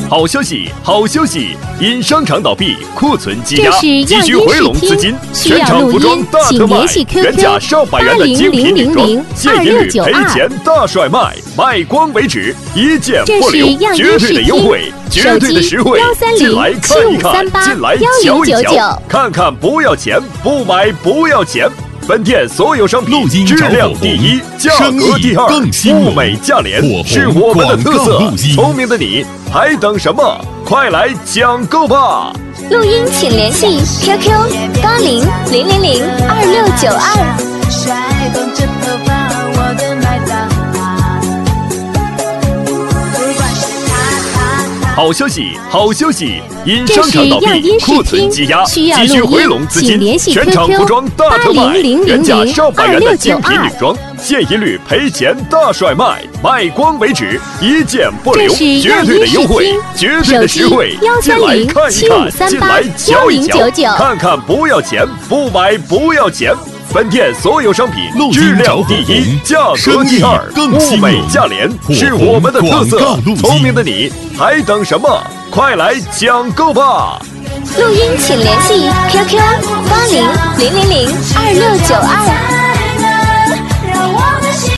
好消息，好消息！因商场倒闭，库存积压， 急需回笼资金，全场服装大特卖，原价上百元的精品女装，现一律赔钱大甩卖，卖光为止，一件不留，绝对的优惠，绝对的实惠，进来看一看，进来瞧一瞧，看看不要钱，不买不要钱。本店所有商品质量第一，价格第二，物美价廉是我们的特色。聪明的你还等什么？快来抢购吧！ 录音请联系 QQ80002692。 好消息，好消息！因商场倒闭，库存积压，急需回笼资金，全场服装大特卖，原价上百元的精品女装，现一律赔钱大甩卖，卖光为止，一件不留，绝对的优惠，绝对的实惠，进来看一看，进来瞧一瞧，看看不要钱，不买不要钱。本店所有商品质量第一，价格第二，物美价廉是我们的特色。聪明的你还等什么？快来抢购吧！ 录音请联系 QQ80002692。